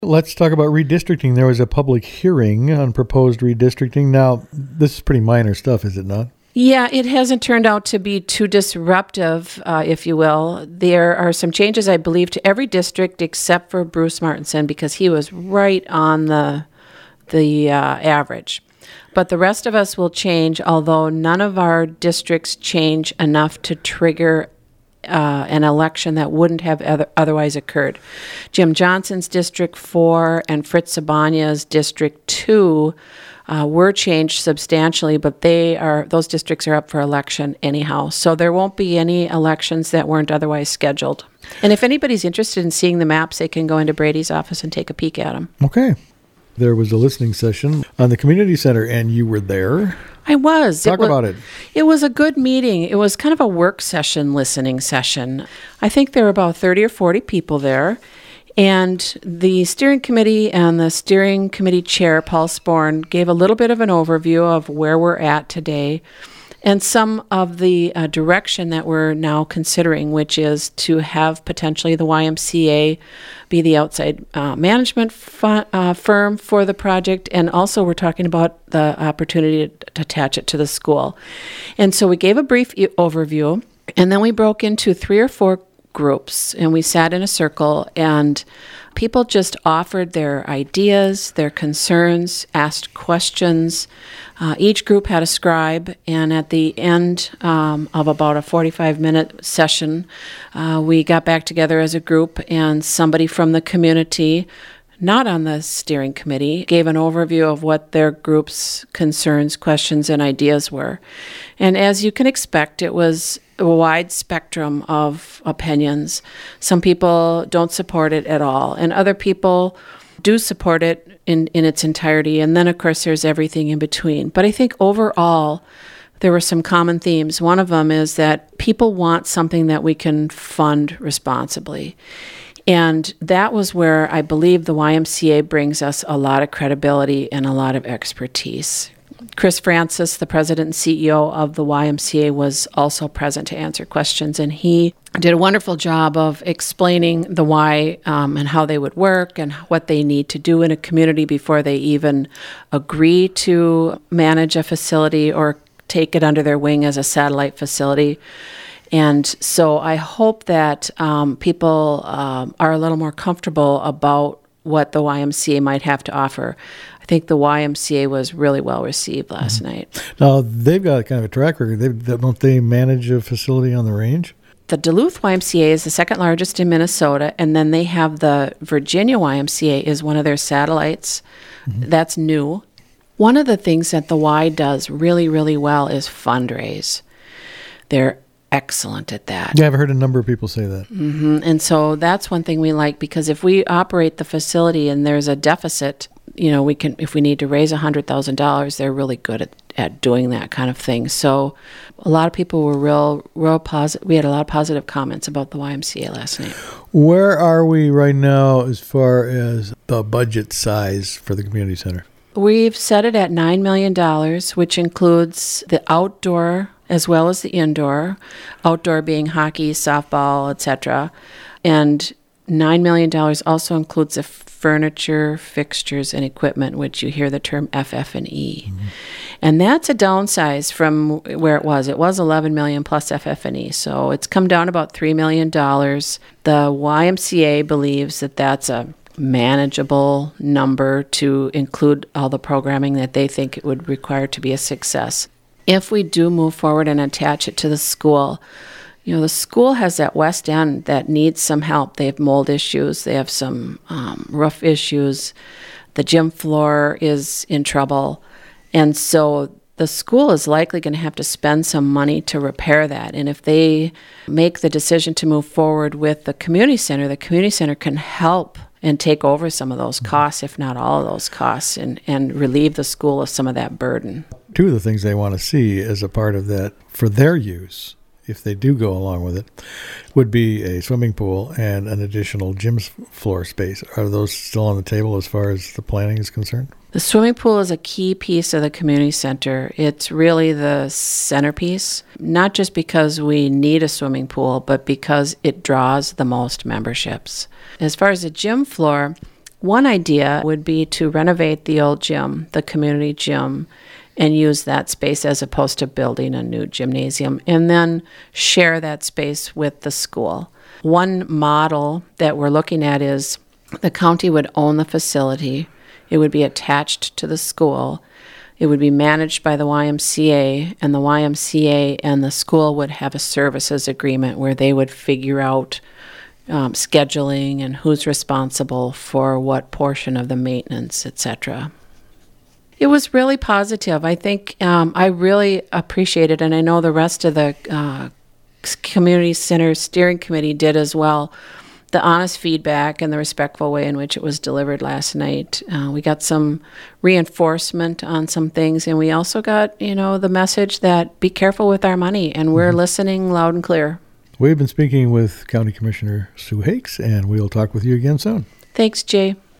Let's talk about redistricting. There was a public hearing on proposed redistricting. Now, this is pretty minor stuff, is it not? Yeah, it hasn't turned out to be too disruptive, if you will. There are some changes, I believe, to every district except for Bruce Martinson because he was right on the average. But the rest of us will change, although none of our districts change enough to trigger an election that wouldn't have otherwise occurred. Jim Johnson's District 4 and Fritz Sabania's District 2 were changed substantially, but those districts are up for election anyhow. So there won't be any elections that weren't otherwise scheduled. And if anybody's interested in seeing the maps, they can go into Brady's office and take a peek at them. Okay. There was a listening session on the community center, and you were there. I was. Talk about it. It was a good meeting. It was kind of a work session, listening session. I think there were about 30 or 40 people there. And the steering committee and the steering committee chair, Paul Sporn, gave a little bit of an overview of where we're at today and some of the direction that we're now considering, which is to have potentially the YMCA be the outside management firm for the project. And also we're talking about the opportunity to attach it to the school. And so we gave a brief overview, and then we broke into 3 or 4 groups, and we sat in a circle, and people just offered their ideas, their concerns, asked questions. Each group had a scribe, and at the end of about a 45-minute session, we got back together as a group, and somebody from the community, not on the steering committee, gave an overview of what their group's concerns, questions, and ideas were. And as you can expect, it was a wide spectrum of opinions. Some people don't support it at all, and other people do support it in its entirety. And then, of course, there's everything in between. But I think overall, there were some common themes. One of them is that people want something that we can fund responsibly. And that was where I believe the YMCA brings us a lot of credibility and a lot of expertise. Chris Francis, the president and CEO of the YMCA, was also present to answer questions, and he did a wonderful job of explaining the why and how they would work and what they need to do in a community before they even agree to manage a facility or take it under their wing as a satellite facility. And so I hope that people are a little more comfortable about what the YMCA might have to offer. I think the YMCA was really well received last night. Now, they've got kind of a track record. Don't they manage a facility on the range? The Duluth YMCA is the second largest in Minnesota, and then they have the Virginia YMCA is one of their satellites. Mm-hmm. That's new. One of the things that the Y does really, really well is fundraise. They're excellent at that. Yeah, I've heard a number of people say that. Mm-hmm. And so that's one thing we like, because if we operate the facility and there's a deficit, we can, if we need to raise $100,000, they're really good at doing that kind of thing. So a lot of people were real positive. We had a lot of positive comments about the YMCA last night. Where are we right now as far as the budget size for the community center? We've set it at $9 million, which includes the outdoor as well as the indoor, outdoor being hockey, softball, etc. And $9 million also includes the furniture, fixtures, and equipment, which you hear the term FF&E. Mm-hmm. And that's a downsize from where it was. It was $11 million plus FF&E, so it's come down about $3 million. The YMCA believes that that's a manageable number to include all the programming that they think it would require to be a success. If we do move forward and attach it to the school, the school has that west end that needs some help. They have mold issues. They have some roof issues. The gym floor is in trouble. And so the school is likely going to have to spend some money to repair that. And if they make the decision to move forward with the community center can help and take over some of those costs, if not all of those costs, and relieve the school of some of that burden. Two of the things they want to see as a part of that for their use, if they do go along with it, would be a swimming pool and an additional gym floor space. Are those still on the table as far as the planning is concerned? The swimming pool is a key piece of the community center. It's really the centerpiece, not just because we need a swimming pool, but because it draws the most memberships. As far as the gym floor, One idea would be to renovate the old gym, the community gym, and use that space as opposed to building a new gymnasium, and then share that space with the school. One model that we're looking at is the county would own the facility. It would be attached to the school. It would be managed by the YMCA, and the YMCA and the school would have a services agreement where they would figure out scheduling and who's responsible for what portion of the maintenance, etc. It was really positive. I think I really appreciate it, and I know the rest of the Community Center Steering Committee did as well. The honest feedback and the respectful way in which it was delivered last night. We got some reinforcement on some things, and we also got, the message that be careful with our money, and we're listening loud and clear. We've been speaking with County Commissioner Sue Hakes, and we'll talk with you again soon. Thanks, Jay.